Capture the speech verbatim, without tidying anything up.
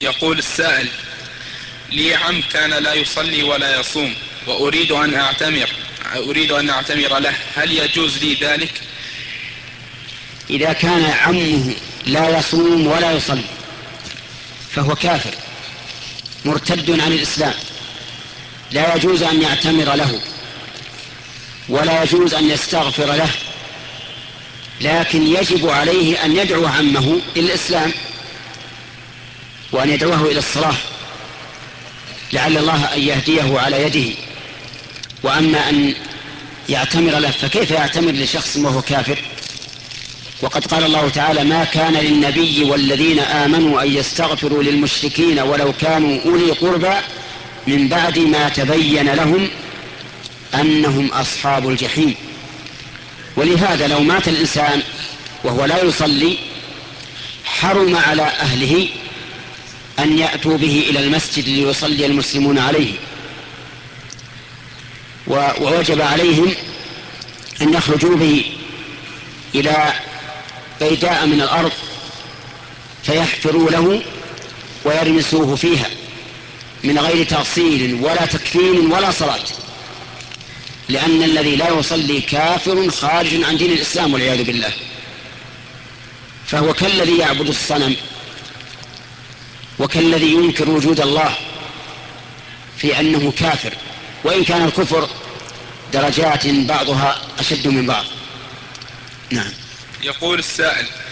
يقول السائل: لي عم كان لا يصلي ولا يصوم وأريد أن أعتمر أريد أن أعتمر له، هل يجوز لي ذلك؟ إذا كان عمه لا يصوم ولا يصلي فهو كافر مرتد عن الإسلام، لا يجوز أن يعتمر له ولا يجوز أن يستغفر له، لكن يجب عليه أن يدعو عمه إلى الإسلام وأن يدعوه إلى الصلاة لعل الله أن يهديه على يده. وأما أن يعتمر له فكيف يعتمر لشخص وهو كافر؟ وقد قال الله تعالى: ما كان للنبي والذين آمنوا أن يستغفروا للمشركين ولو كانوا أولي قربى من بعد ما تبين لهم أنهم أصحاب الجحيم. ولهذا لو مات الإنسان وهو لا يصلي حرم على أهله أن يأتوا به إلى المسجد ليصلي المسلمون عليه، ووجب عليهم أن يخرجوا به إلى بيداء من الأرض فيحفروا له ويرمسوه فيها من غير تأصيل ولا تكفين ولا صلاة، لأن الذي لا يصلي كافر خارج عن دين الإسلام والعياذ بالله، فهو كالذي يعبد الصنم وكالذي ينكر وجود الله في أنه كافر، وإن كان الكفر درجات بعضها أشد من بعض. نعم. يقول السائل: